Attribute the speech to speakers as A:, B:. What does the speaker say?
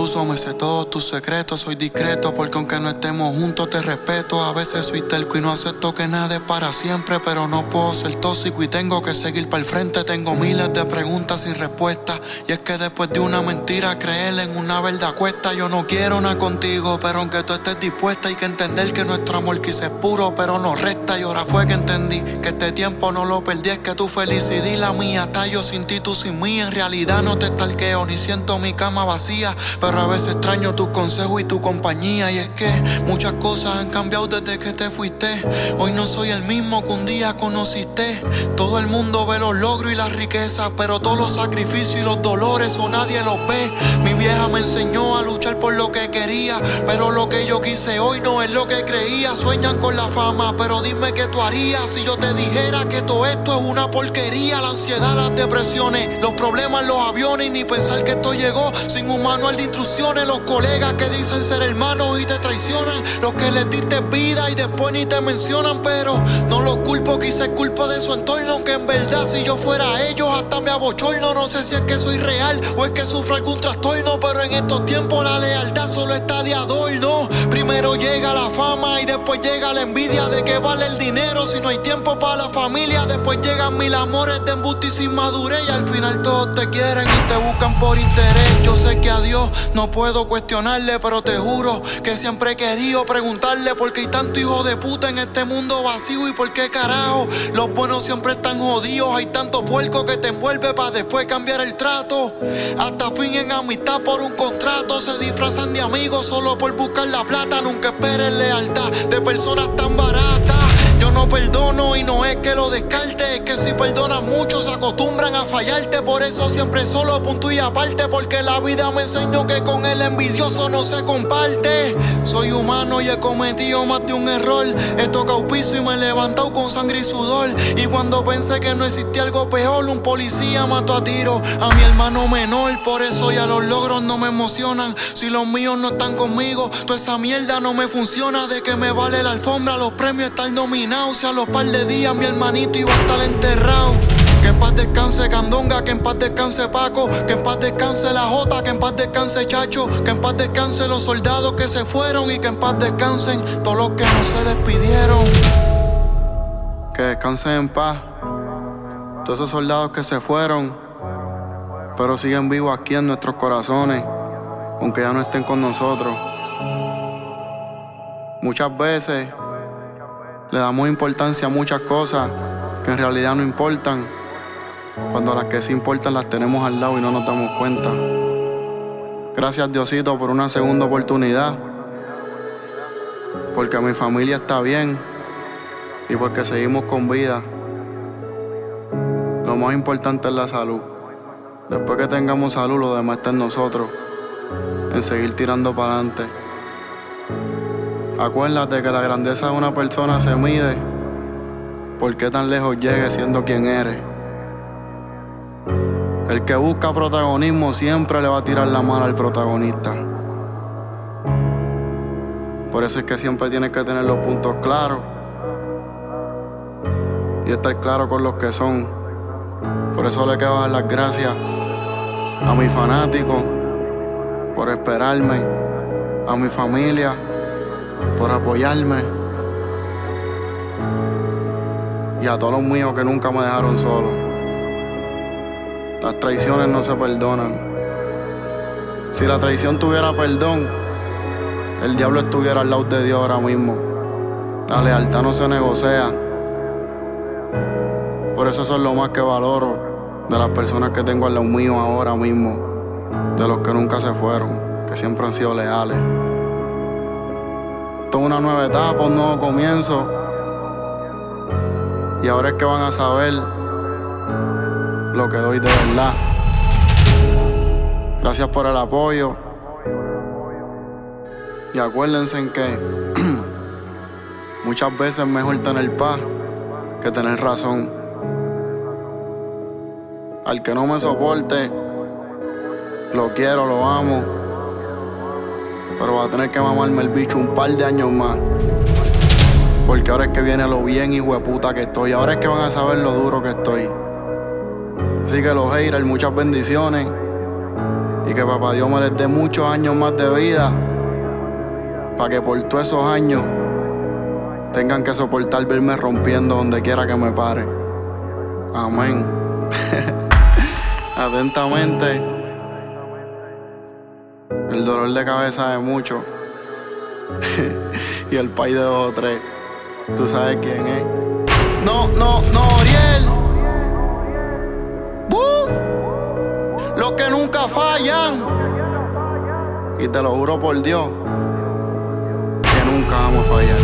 A: Incluso me sé todos tus secretos. Soy discreto porque aunque no estemos juntos te respeto. A veces soy terco y no acepto que nada es para siempre, pero no puedo ser tóxico y tengo que seguir para el frente. Tengo miles de preguntas sin respuesta, y es que después de una mentira creer en una verdad cuesta. Yo no quiero nada contigo, pero aunque tú estés dispuesta hay que entender que nuestro amor quizás es puro, pero nos resta. Y ahora fue que entendí que este tiempo no lo perdí. Es que tu felicidad y la mía, hasta yo sin ti, tú sin mí. En realidad no te stalkeo ni siento mi cama vacía, pero a veces extraño tus consejos y tu compañía. Y es que muchas cosas han cambiado desde que te fuiste. Hoy no soy el mismo que un día conociste. Todo el mundo ve los logros y las riquezas, pero todos los sacrificios y los dolores o nadie los ve. Mi vieja me enseñó a luchar por lo que quería, pero lo que yo quise hoy no es lo que creía. Sueñan con la fama, pero dime qué tú harías si yo te dijera que todo esto es una porquería. La ansiedad, las depresiones, los problemas, los aviones, y ni pensar que esto llegó sin un manual de instrucciones. Los colegas que dicen ser hermanos y te traicionan, los que les diste vida y después ni te mencionan. Pero no los culpo, quizás es culpa de su entorno, aunque en verdad si yo fuera ellos hasta me abochorno. No sé si es que soy real o es que sufro algún trastorno, pero en estos tiempos la lealtad solo está de adorno. Primero llega la fama y después llega la envidia. ¿De qué vale el dinero si no hay tiempo para la familia? Después llegan mil amores de embuste y sin madurez, y al final todos te quieren y te buscan por interés. Yo sé que a Dios no puedo cuestionarle, pero te juro que siempre he querido preguntarle por qué hay tanto hijo de puta en este mundo vacío, y por qué carajo los buenos siempre están jodidos. Hay tanto puerco que te envuelve para después cambiar el trato. Hasta fingen amistad por un contrato. Se disfrazan de amigos solo por buscar la plata. Nunca esperes lealtad de personas tan baratas. Yo no perdono y no es que lo descarte, es que si perdonas mucho se acostumbran a fallarte. Por eso siempre solo, punto y aparte, porque la vida me enseñó que con el envidioso no se comparte. Soy humano y he cometido más de un error. He tocado piso y me he levantado con sangre y sudor. Y cuando pensé que no existía algo peor, un policía mató a tiro a mi hermano menor. Por eso ya los logros no me emocionan. Si los míos no están conmigo, toda esa mierda no me funciona. ¿De qué me vale la alfombra, los premios, estar nominados? Si a los par de días mi hermanito iba a estar enterrado. Que en paz descanse Candonga, que en paz descanse Paco, que en paz descanse la Jota, que en paz descanse Chacho, que en paz descanse los soldados que se fueron, y que en paz descansen todos los que no se despidieron. Que descansen en paz todos esos soldados que se fueron, pero siguen vivos aquí en nuestros corazones, aunque ya no estén con nosotros. Muchas veces le damos importancia a muchas cosas que en realidad no importan, cuando las que sí importan las tenemos al lado y no nos damos cuenta. Gracias Diosito por una segunda oportunidad, porque mi familia está bien y porque seguimos con vida. Lo más importante es la salud. Después que tengamos salud, lo demás está en nosotros, en seguir tirando para adelante. Acuérdate que la grandeza de una persona se mide por qué tan lejos llegue siendo quien eres. El que busca protagonismo siempre le va a tirar la mano al protagonista. Por eso es que siempre tienes que tener los puntos claros y estar claro con los que son. Por eso le quiero dar las gracias a mis fanáticos por esperarme, a mi familia por apoyarme, y a todos los míos que nunca me dejaron solo. Las traiciones no se perdonan. Si la traición tuviera perdón, el diablo estuviera al lado de Dios ahora mismo. La lealtad no se negocia. Por eso es lo más que valoro de las personas que tengo al lado mío ahora mismo, de los que nunca se fueron, que siempre han sido leales. Esto es una nueva etapa, un nuevo comienzo, y ahora es que van a saber lo que doy de verdad. Gracias por el apoyo, y acuérdense en que muchas veces es mejor tener paz que tener razón. Al que no me soporte, lo quiero, lo amo, pero va a tener que mamarme el bicho un par de años más, porque ahora es que viene lo bien hijueputa que estoy. Ahora es que van a saber lo duro que estoy. Así que los haters, muchas bendiciones, Y que papá Dios me les dé muchos años más de vida, para que por todos esos años tengan que soportar verme rompiendo donde quiera que me pare. Amén. Atentamente, el dolor de cabeza de muchos y el país de 2 o 3. Tú sabes quién es. No, Oriel. ¡Buf! Los que nunca fallan. Y te lo juro por Dios que nunca vamos a fallar.